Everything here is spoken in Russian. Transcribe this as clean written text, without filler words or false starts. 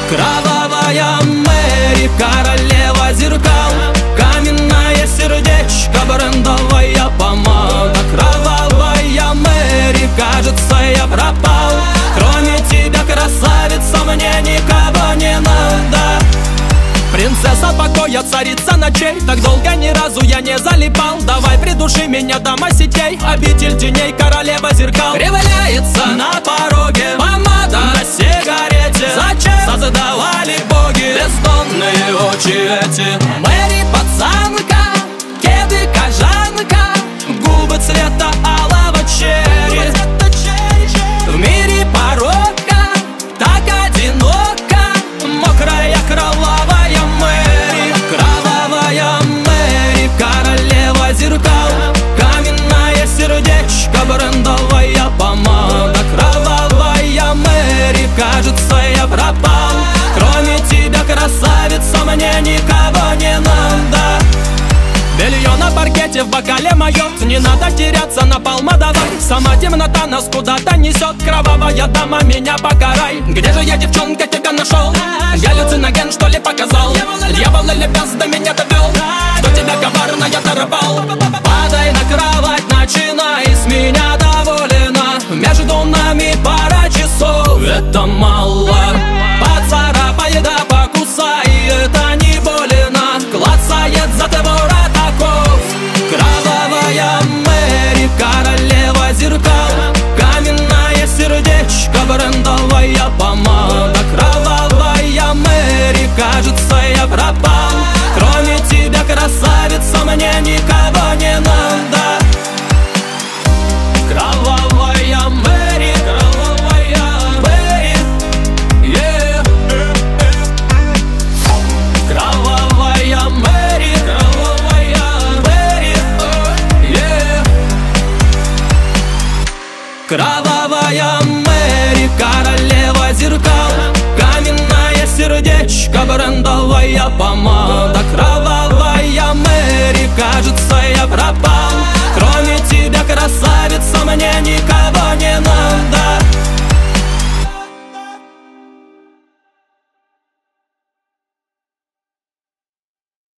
Кровавая Мэри, королева зеркал, каменное сердечко, брендовая помада. Кровавая Мэри, кажется, я пропал. Кроме тебя, красавица, мне никого не надо. Принцесса покоя, царица ночей, так долго ни разу я не залипал. Давай придуши меня, дама сетей, обитель теней, королева зеркал. Кривляется на пороге помада на сигарете. Зачем создавали боги бездонные очи эти? Мэри пацанка, кеды кожанка, губы цвета алого черри. В мире порока так одиноко, мокрая кровавая Мэри. Кровавая Мэри, королева зеркал, каменное сердечко, брендовая помада. Кровавая Мэри, кажется, я пропал. Кроме тебя, красавица, мне никого не надо. Белье на паркете, в бокале моет, не надо теряться, напалма давай. Сама темнота нас куда-то несет, кровавая дама, меня покарай. Где же я, девчонка, тебя нашел? Галлюциноген, что ли, показал? Дьявол или бес до меня довел? Что тебя коварно я торопал? Падай на кровать, начинай с меня доволена. Между нами пара часов, это мало. Поцарапай да покусай, это не больно. Клацает затвор атаков. Кровавая Мэри, королева зеркал, каменное сердечко, брендовая помада. Кровавая Мэри, кажется, я пропал. Кроме тебя, красавица, мне никого не надо. Кровавая Мэри, кровавая Мэри, yeah. Кровавая Мэри, кровавая Мэри, yeah. Кровавая Мэри, королева зеркал, каменное сердечко, брендовая помада. Кровавая Мэри, кажется, я пропал.